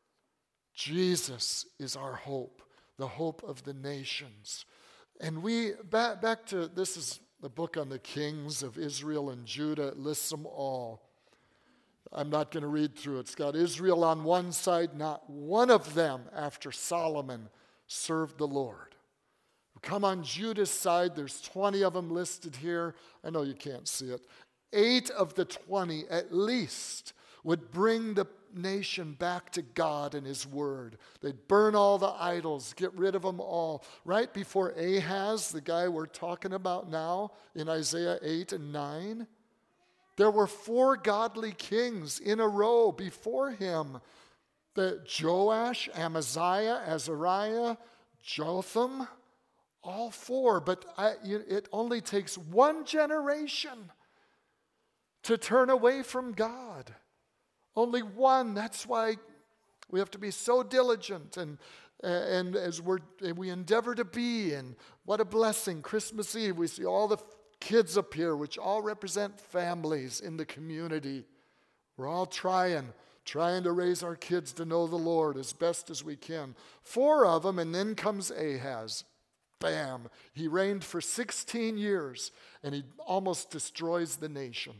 Jesus is our hope, the hope of the nations. And we, back, back to, this is the book on the kings of Israel and Judah. It lists them all. I'm not going to read through it. It's got Israel on one side. Not one of them, after Solomon, served the Lord. Come on Judah's side. There's twenty of them listed here. I know you can't see it. Eight of the twenty, at least, would bring the nation back to God and his word. They'd burn all the idols, get rid of them all. Right before Ahaz, the guy we're talking about now in Isaiah eight and nine, there were four godly kings in a row before him. The Joash, Amaziah, Azariah, Jotham, all four. But I, it only takes one generation to turn away from God. Only one. That's why we have to be so diligent and and as we're, we endeavor to be. And what a blessing. Christmas Eve, we see all the kids up here, which all represent families in the community. We're all trying, trying to raise our kids to know the Lord as best as we can. Four of them, and then comes Ahaz. Bam. He reigned for sixteen years, and he almost destroys the nation.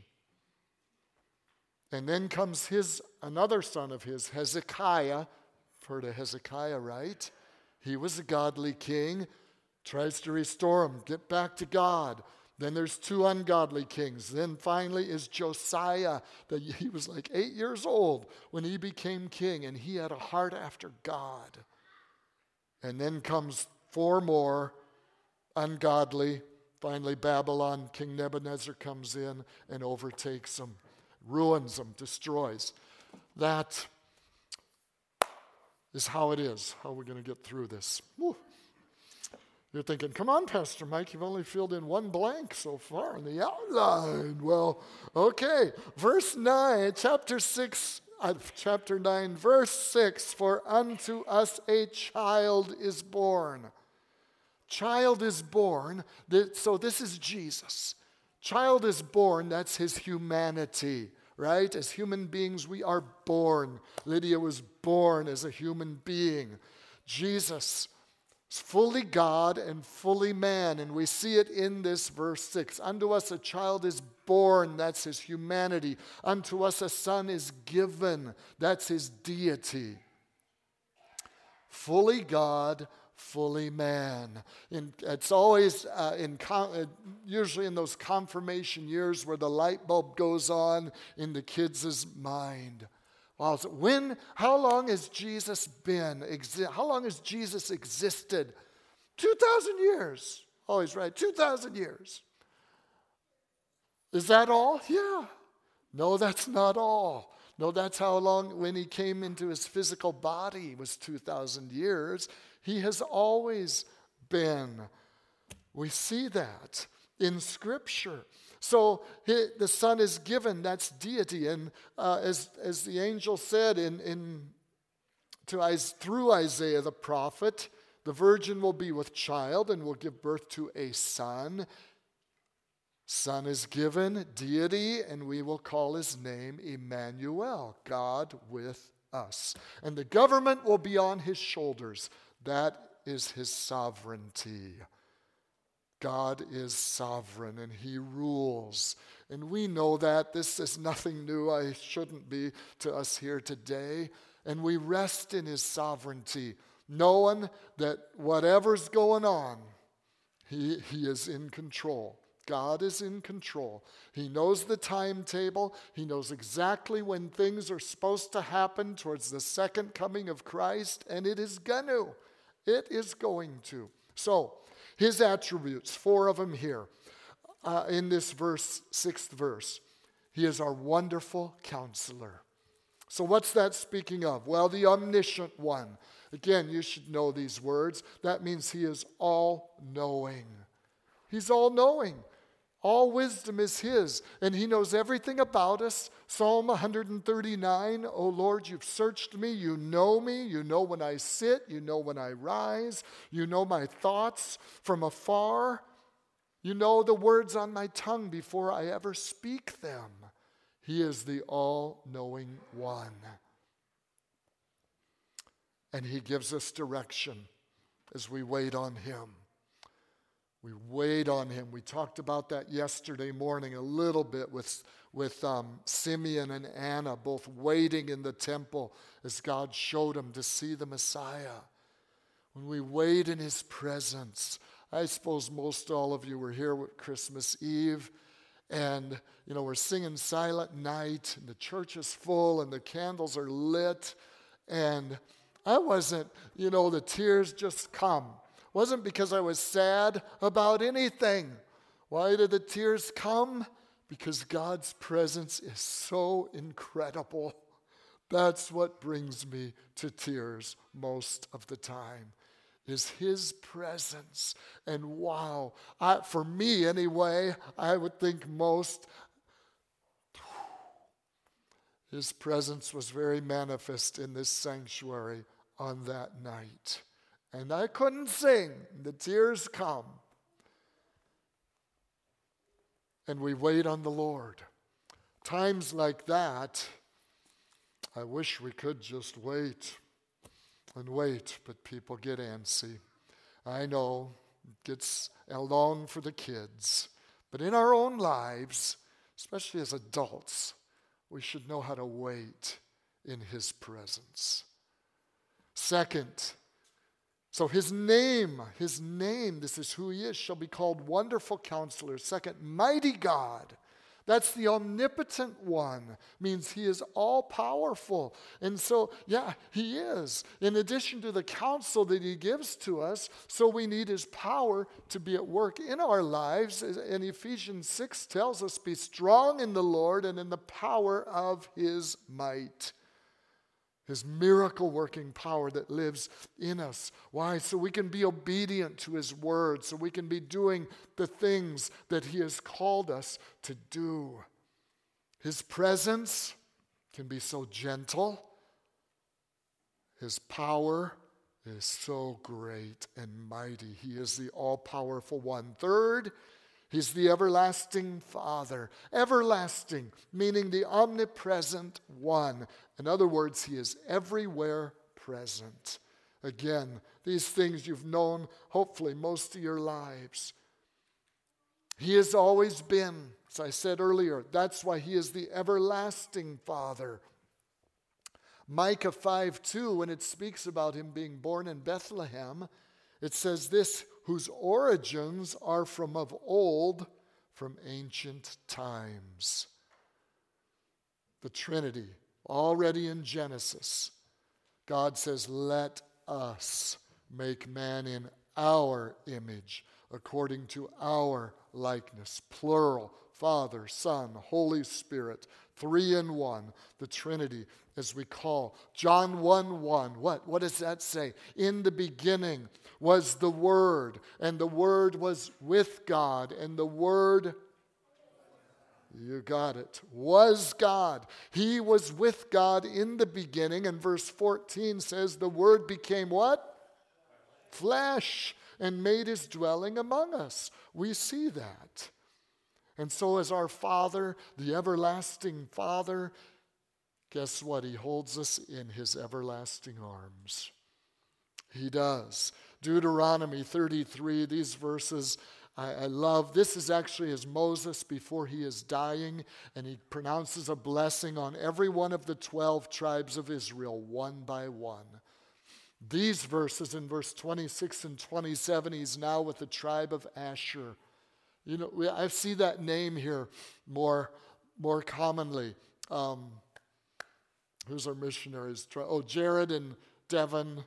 And then comes his another son of his, Hezekiah. Heard of Hezekiah, right? He was a godly king, tries to restore him, get back to God. Then there's two ungodly kings. Then finally is Josiah. That he was like eight years old when he became king, and he had a heart after God. And then comes four more ungodly. Finally, Babylon, King Nebuchadnezzar comes in and overtakes them. Ruins them, destroys. That is how it is, how we're going to get through this. Woo. You're thinking, come on, Pastor Mike, you've only filled in one blank so far in the outline. Well, okay. Verse nine, chapter six, uh, chapter nine, verse six, for unto us a child is born. Child is born, so this is Jesus. Child is born, that's his humanity, right? As human beings, we are born. Lydia was born as a human being. Jesus is fully God and fully man, and we see it in this verse six. Unto us a child is born, that's his humanity. Unto us a son is given, that's his deity. Fully God, fully man. In, it's always uh, in uh, usually in those confirmation years where the light bulb goes on in the kids' mind. Wow, so when, how long has Jesus been, exi- how long has Jesus existed? two thousand years. Oh, he's right, two thousand years. Is that all? Yeah. No, that's not all. No, that's how long, when he came into his physical body, was two thousand years. He has always been. We see that in Scripture. So he, the Son is given, that's deity. And uh, as, as the angel said in, in, to, through Isaiah the prophet, the virgin will be with child and will give birth to a son. Son is given, deity, and we will call his name Emmanuel, God with us. And the government will be on his shoulders. That is his sovereignty. God is sovereign and he rules. And we know that. This is nothing new. I shouldn't be to us here today. And we rest in his sovereignty, knowing that whatever's going on, he, he is in control. God is in control. He knows the timetable. He knows exactly when things are supposed to happen towards the second coming of Christ, and it is going to. It is going to. So, his attributes, four of them here uh, in this verse, sixth verse. He is our wonderful counselor. So what's that speaking of? Well, the omniscient one. Again, you should know these words. That means he is all-knowing. He's all-knowing. All wisdom is his, and he knows everything about us. Psalm one thirty-nine, O Lord, you've searched me, you know me, you know when I sit, you know when I rise, you know my thoughts from afar. You know the words on my tongue before I ever speak them. He is the all-knowing one. And he gives us direction as we wait on him. We wait on him. We talked about that yesterday morning a little bit with, with um, Simeon and Anna, both waiting in the temple as God showed them to see the Messiah. When we wait in his presence, I suppose most all of you were here with Christmas Eve, and you know we're singing Silent Night, and the church is full, and the candles are lit, and I wasn't, you know, the tears just come. Wasn't because I was sad about anything. Why did the tears come? Because God's presence is so incredible. That's what brings me to tears most of the time, is his presence. And wow, I, for me anyway, I would think most, his presence was very manifest in this sanctuary on that night. And I couldn't sing. The tears come. And we wait on the Lord. Times like that, I wish we could just wait and wait, but people get antsy. I know it gets long for the kids. But in our own lives, especially as adults, we should know how to wait in his presence. Second, so his name, his name, this is who he is, shall be called Wonderful Counselor. Second, Mighty God. That's the omnipotent one. Means he is all-powerful. And so, yeah, he is. In addition to the counsel that he gives to us, so we need his power to be at work in our lives. And Ephesians six tells us, be strong in the Lord and in the power of his might. His miracle-working power that lives in us. Why? So we can be obedient to his word, so we can be doing the things that he has called us to do. His presence can be so gentle. His power is so great and mighty. He is the all-powerful one. Third, he's the everlasting Father. Everlasting, meaning the omnipresent one. In other words, he is everywhere present. Again, these things you've known, hopefully, most of your lives. He has always been, as I said earlier, that's why he is the everlasting Father. Micah five two, when it speaks about him being born in Bethlehem, it says this, whose origins are from of old, from ancient times. The Trinity, Already in Genesis, God says, let us make man in our image, according to our likeness. Plural, Father, Son, Holy Spirit, three in one, the Trinity, as we call. John one one, what? What does that say? In the beginning was the Word, and the Word was with God, and the Word, you got it, was God. He was with God in the beginning, and verse fourteen says the Word became what? Flesh, and made his dwelling among us. We see that. And so as our Father, the everlasting Father, guess what? He holds us in his everlasting arms. He does. Deuteronomy thirty-three, these verses I, I love. This is actually as Moses before he is dying, and he pronounces a blessing on every one of the twelve tribes of Israel, one by one. These verses in verse twenty-six and twenty-seven, he's now with the tribe of Asher. You know, I see that name here more, more commonly. Um, who's our missionaries? Oh, Jared and Devin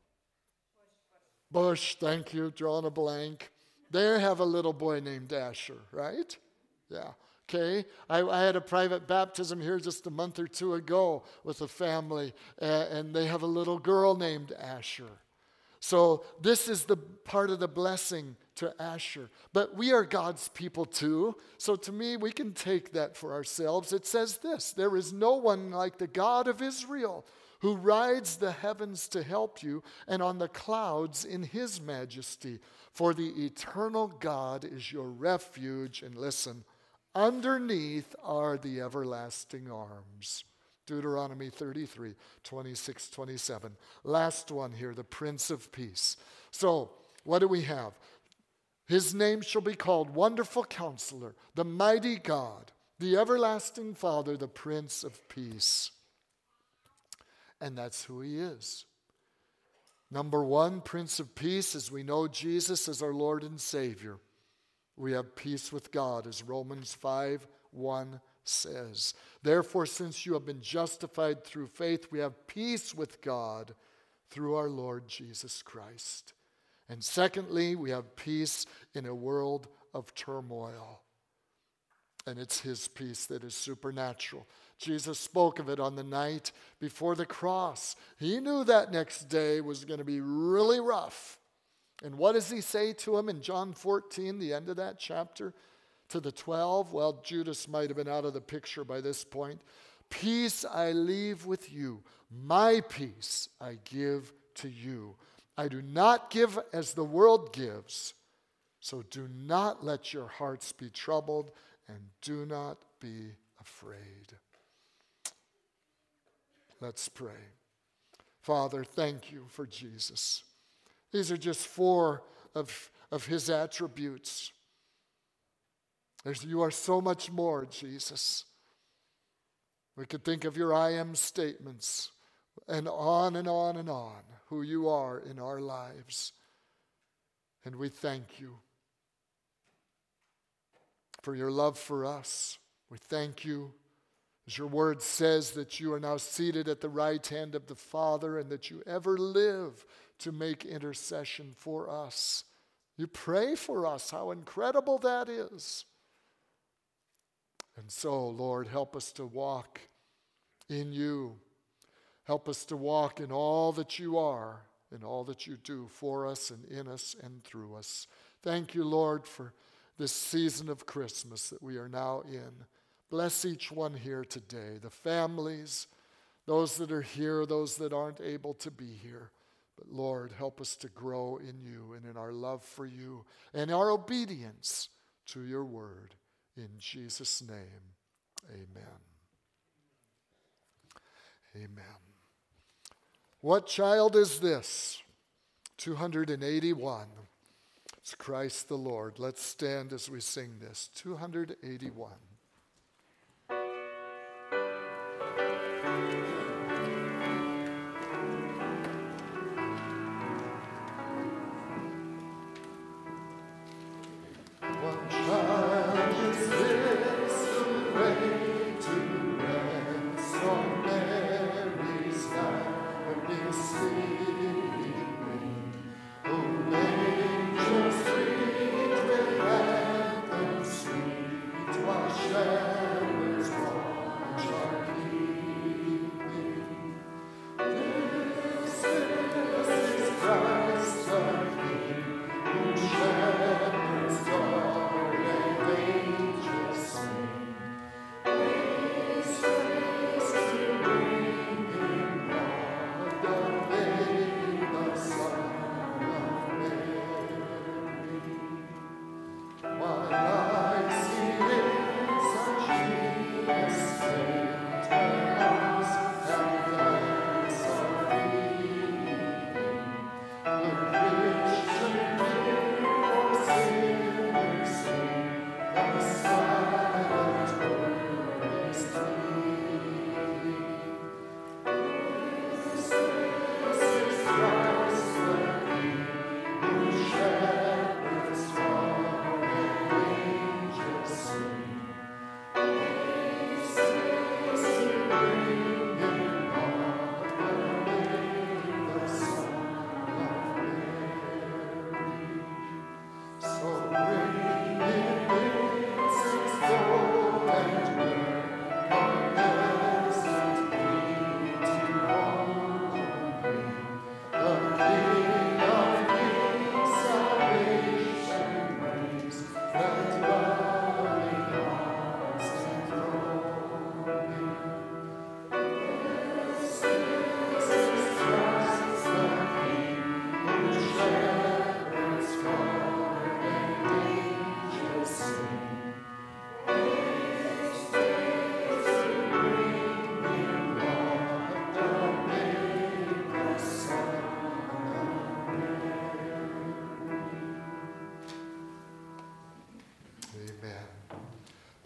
Bush, thank you, drawing a blank. They have a little boy named Asher, right? Yeah. Okay, I, I had a private baptism here just a month or two ago with a family, uh, and they have a little girl named Asher. So this is the part of the blessing to Asher. But we are God's people too. So to me, we can take that for ourselves. It says this, there is no one like the God of Israel who rides the heavens to help you and on the clouds in his majesty. For the eternal God is your refuge. And listen, underneath are the everlasting arms. Deuteronomy thirty-three, twenty-six, twenty-seven. Last one here, the Prince of Peace. So, what do we have? His name shall be called Wonderful Counselor, the Mighty God, the Everlasting Father, the Prince of Peace. And that's who he is. Number one, Prince of Peace, as we know Jesus as our Lord and Savior. We have peace with God, as Romans five one says. Therefore, since you have been justified through faith, we have peace with God through our Lord Jesus Christ. And secondly, we have peace in a world of turmoil. And it's his peace that is supernatural. Jesus spoke of it on the night before the cross. He knew that next day was going to be really rough. And what does he say to him in John fourteen, the end of that chapter? To the twelve, well, Judas might have been out of the picture by this point. Peace I leave with you. My peace I give to you. I do not give as the world gives. So do not let your hearts be troubled and do not be afraid. Let's pray. Father, thank you for Jesus. These are just four of, of his attributes. There's, you are so much more, Jesus. We could think of your I am statements and on and on and on, who you are in our lives. And we thank you for your love for us. We thank you, as your word says, that you are now seated at the right hand of the Father and that you ever live to make intercession for us. You pray for us. How incredible that is. And so, Lord, help us to walk in you. Help us to walk in all that you are, in all that you do for us and in us and through us. Thank you, Lord, for this season of Christmas that we are now in. Bless each one here today, the families, those that are here, those that aren't able to be here. But Lord, help us to grow in you and in our love for you and our obedience to your word. In Jesus' name, amen. Amen. What child is this? two hundred eighty-one. It's Christ the Lord. Let's stand as we sing this. two hundred eighty-one. Child is this, the way to rest on man.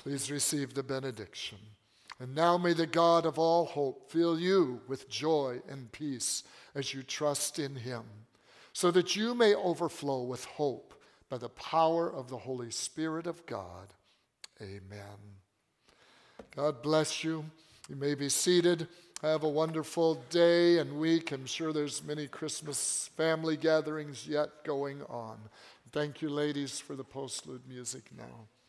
Please receive the benediction. And now may the God of all hope fill you with joy and peace as you trust in him, so that you may overflow with hope by the power of the Holy Spirit of God. Amen. God bless you. You may be seated. Have a wonderful day and week. I'm sure there's many Christmas family gatherings yet going on. Thank you, ladies, for the postlude music now.